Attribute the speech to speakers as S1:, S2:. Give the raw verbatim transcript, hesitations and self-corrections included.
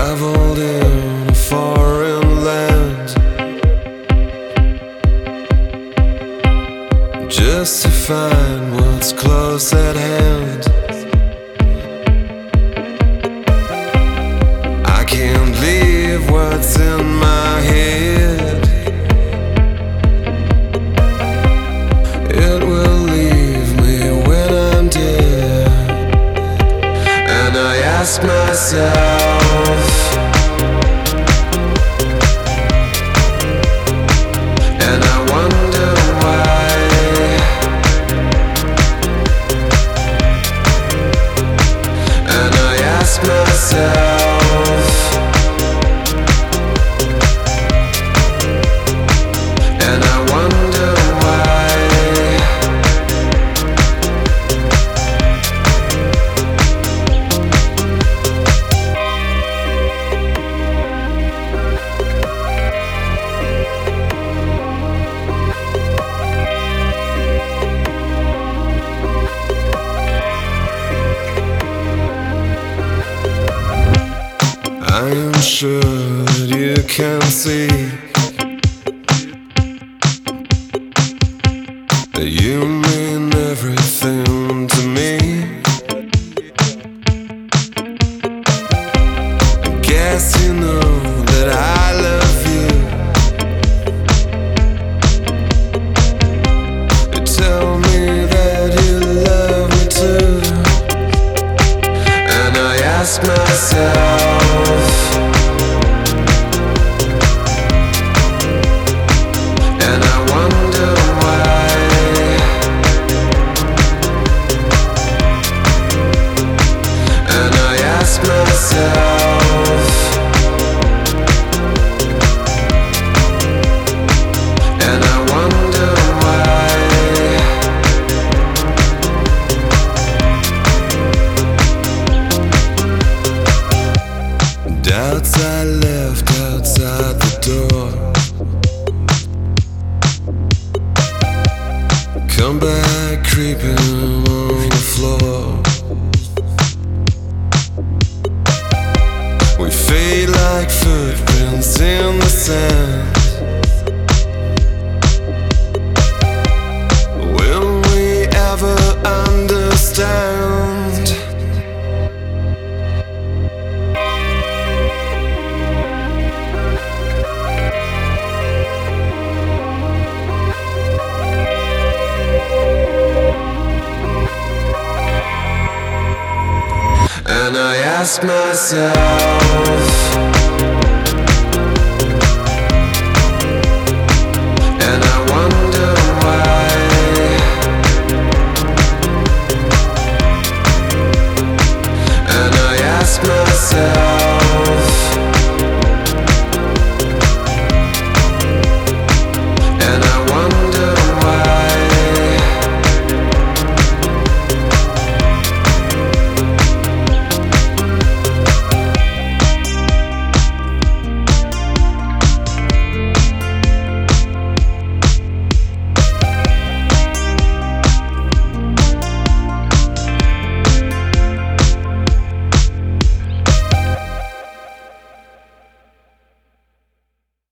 S1: traveled in a foreign land just to find what's close at hand. I can't leave what's in my head. It will leave me when I'm dead. And I ask myself, and I wonder why. And I ask myself, and I wonder why. I am sure that you can see that you mean everything to me. I guess you know that I love you. You tell me that you love me too. And I ask myself, and I wonder why. And I ask myself, and I wonder why. Doubts I left outside the door come back creeping on the floor. We fade like footprints in the sand. Will we ever understand? And I ask myself, and I wonder why. And I ask myself,